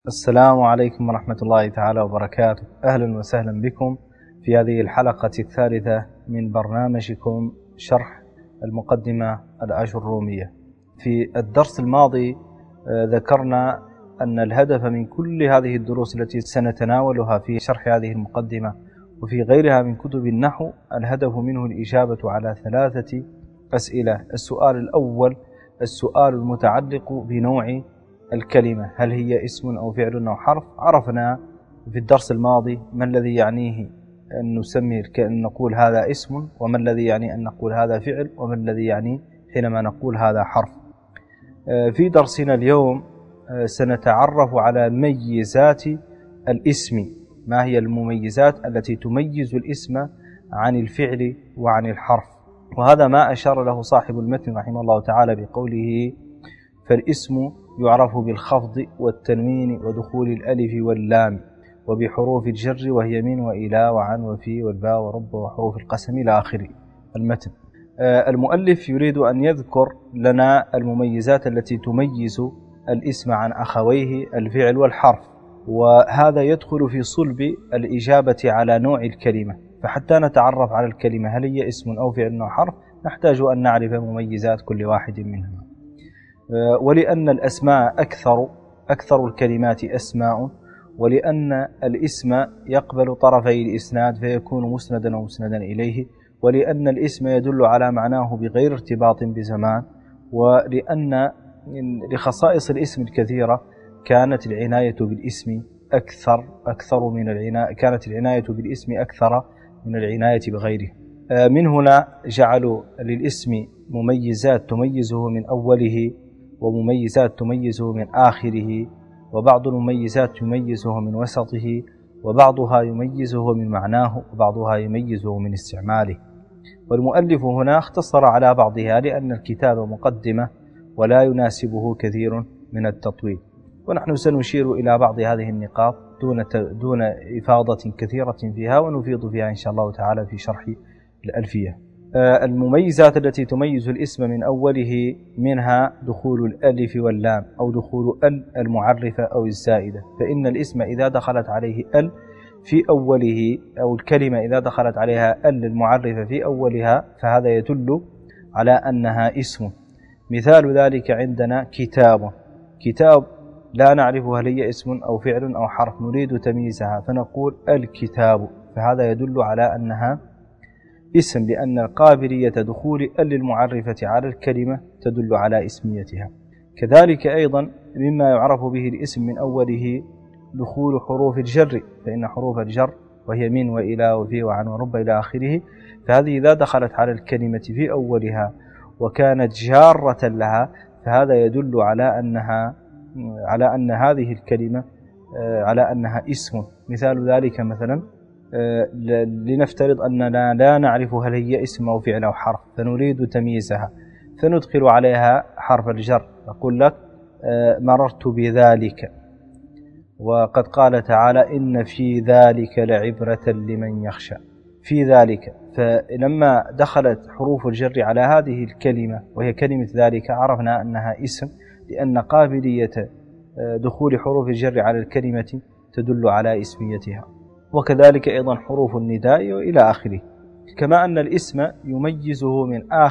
السلام عليكم ورحمة الله تعالى وبركاته. أهلا وسهلا بكم في هذه الحلقة الثالثة من برنامجكم شرح المقدمة الآجرومية. في الدرس الماضي ذكرنا أن الهدف من كل هذه الدروس التي سنتناولها في شرح هذه المقدمة وفي غيرها من كتب النحو الهدف منه الإجابة على 3 أسئلة. السؤال الأول السؤال المتعلق بنوع الكلمة، هل هي اسم أو فعل أو حرف؟ عرفنا في الدرس الماضي ما الذي يعنيه أن نسمي أن نقول هذا اسم، وما الذي يعني أن نقول هذا فعل، وما الذي يعني حينما نقول هذا حرف. في درسنا اليوم سنتعرف على ميزات الاسم. ما هي المميزات التي تميز الاسم عن الفعل وعن الحرف؟ وهذا ما أشار له صاحب المتن رحمه الله تعالى بقوله: فالاسم يعرف بالخفض والتنوين ودخول الألف واللام وبحروف الجر وهي من وإلى وعن وفي والباء ورب وحروف القسم إلى آخر المتن. المؤلف يريد أن يذكر لنا المميزات التي تميز الاسم عن أخويه الفعل والحرف، وهذا يدخل في صلب الإجابة على نوع الكلمة. فحتى نتعرف على الكلمة هل هي اسم أو فعل أو حرف نحتاج أن نعرف مميزات كل واحد منهما. ولأن الأسماء أكثر الكلمات أسماء، ولأن الاسم يقبل طرفي الإسناد فيكون مسندا ومسندا إليه، ولأن الاسم يدل على معناه بغير ارتباط بزمان، ولأن لخصائص الاسم الكثيرة كانت العناية بالاسم أكثر من العناية بغيره. من هنا جعلوا للاسم مميزات تميزه من أوله، ومميزات تميزه من آخره، وبعض المميزات يميزه من وسطه، وبعضها يميزه من معناه، وبعضها يميزه من استعماله. والمؤلف هنا اختصر على بعضها لأن الكتاب مقدمة ولا يناسبه كثير من التطويل، ونحن سنشير إلى بعض هذه النقاط دون إفاضة كثيرة فيها، ونفيض فيها إن شاء الله تعالى في شرح الألفية. المميزات التي تميز الاسم من أوله منها دخول الألف واللام أو دخول المعرفة أو الزائدة. فإن الاسم إذا دخلت عليه ال في أوله، أو الكلمة إذا دخلت عليها ال المعرفة في أولها، فهذا يدل على أنها اسم. مثال ذلك عندنا كتاب لا نعرف هل هي اسم أو فعل أو حرف، نريد تمييزها فنقول الكتاب، فهذا يدل على أنها اسم، لأن قابلية دخول ال المعرفة على الكلمة تدل على اسميتها. كذلك أيضا مما يعرف به الاسم من أوله دخول حروف الجر، فإن حروف الجر وهي من وإلى وفي وعن ورب إلى آخره، فهذه إذا دخلت على الكلمة في أولها وكانت جارة لها فهذا يدل على أن هذه الكلمة على أنها اسم. مثال ذلك مثلا لنفترض أننا لا نعرف هل هي اسم أو فعل أو حرف، فنريد تمييزها فندخل عليها حرف الجر، نقول لك مررت بذلك، وقد قال تعالى: إن في ذلك لعبرة لمن يخشى. في ذلك، فلما دخلت حروف الجر على هذه الكلمة وهي كلمة ذلك عرفنا أنها اسم، لأن قابلية دخول حروف الجر على الكلمة تدل على اسميتها. وكذلك أيضا حروف النداء وإلى آخره. كما أن الاسم يميزه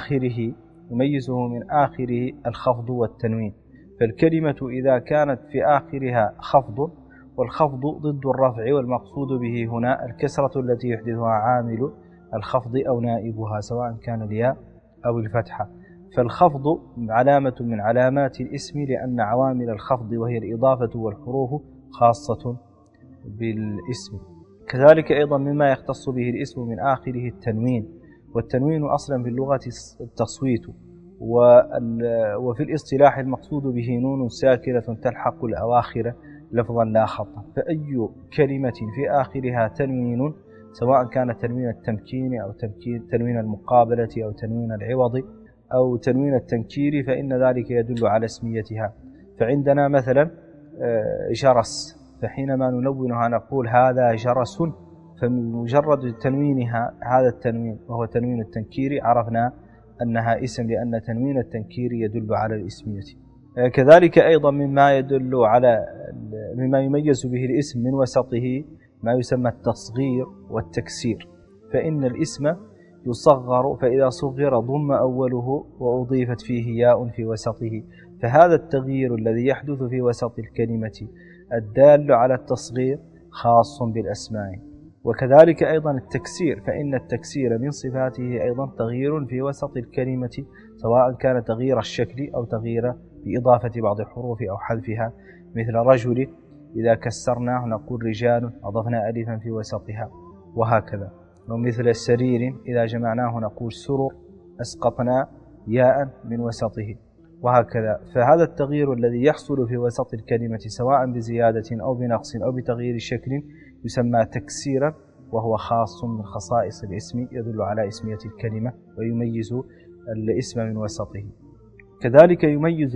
من آخره الخفض والتنوين، فالكلمة إذا كانت في آخرها خفض، والخفض ضد الرفع، والمقصود به هنا الكسرة التي يحدثها عامل الخفض أو نائبها سواء كان الياء أو الفتحة. فالخفض علامة من علامات الاسم، لأن عوامل الخفض وهي الإضافة والحروف خاصة بالاسم. كذلك أيضا مما يختص به الاسم من آخره التنوين، والتنوين أصلا في اللغة التصويت، وفي الاصطلاح المقصود به نون ساكنة تلحق الأواخر لفظا لا خطا. فأي كلمة في آخرها تنوين، سواء كان تنوين التمكين أو تنوين المقابلة أو تنوين العوض أو تنوين التنكير، فإن ذلك يدل على اسميتها. فعندنا مثلا جرس، فحينما نلونها نقول هذا جرس، فمجرد تنوينها هذا التنوين وهو تنوين التنكير عرفنا أنها اسم، لأن تنوين التنكير يدل على الاسمية. كذلك أيضا مما يميز به الاسم من وسطه ما يسمى التصغير والتكسير، فإن الاسم يصغر، فإذا صغر ضم أوله وأضيفت فيه ياء في وسطه، فهذا التغيير الذي يحدث في وسط الكلمة الدال على التصغير خاص بالأسماء. وكذلك أيضا التكسير، فإن التكسير من صفاته أيضا تغيير في وسط الكلمة، سواء كان تغيير الشكل أو تغيير بإضافة بعض الحروف أو حذفها، مثل رجل إذا كسرناه نقول رجال أضفنا ألفا في وسطها، وهكذا. ومثل السرير إذا جمعناه نقول سرر أسقطنا ياء من وسطه، وهكذا. فهذا التغيير الذي يحصل في وسط الكلمة سواء بزيادة أو بنقص أو بتغيير شكل يسمى تكسيرا، وهو خاص من خصائص الاسم، يدل على اسمية الكلمة ويميز الاسم من وسطه. كذلك يميز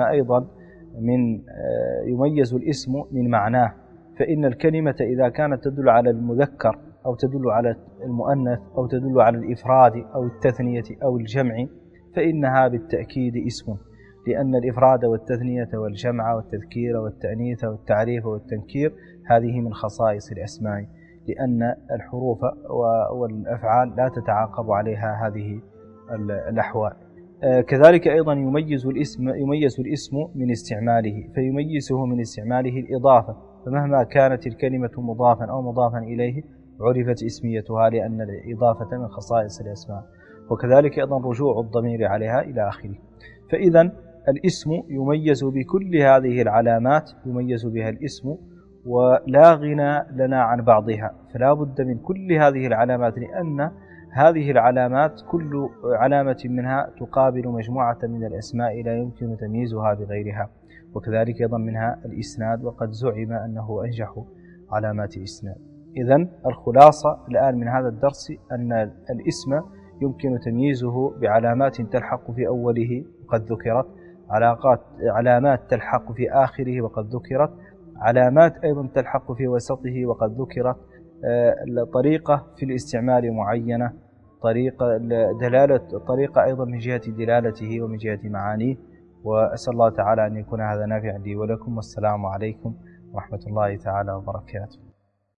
الاسم من معناه، فإن الكلمة إذا كانت تدل على المذكر أو تدل على المؤنث أو تدل على الإفراد أو التثنية أو الجمع فإنها بالتأكيد اسم، لأن الإفراد والتثنية والجمع والتذكير والتأنيث والتعريف والتنكير هذه من خصائص الأسماء، لأن الحروف والأفعال لا تتعاقب عليها هذه الأحوال. كذلك أيضا يميز الاسم من استعماله، فيميزه من استعماله الإضافة، فمهما كانت الكلمة مضافا أو مضافا إليه عرفت اسميتها، لأن الإضافة من خصائص الأسماء. وكذلك أيضا رجوع الضمير عليها إلى آخره. فإذا الاسم يميز بكل هذه العلامات، يميز بها الاسم ولا غنى لنا عن بعضها، فلا بد من كل هذه العلامات، لأن هذه العلامات كل علامة منها تقابل مجموعة من الأسماء لا يمكن تمييزها بغيرها. وكذلك أيضا منها الإسناد، وقد زعم أنه أنجح علامات الإسناد. إذن الخلاصة الآن من هذا الدرس أن الاسم يمكن تمييزه بعلامات تلحق في أوله وقد ذكرت، علامات تلحق في آخره وقد ذكرت، علامات أيضا تلحق في وسطه وقد ذكرت، طريقة في الاستعمال معينة، طريقة أيضا من جهة دلالته ومن جهة معانيه. وأسأل الله تعالى أن يكون هذا نافعا لي ولكم، والسلام عليكم ورحمة الله تعالى وبركاته.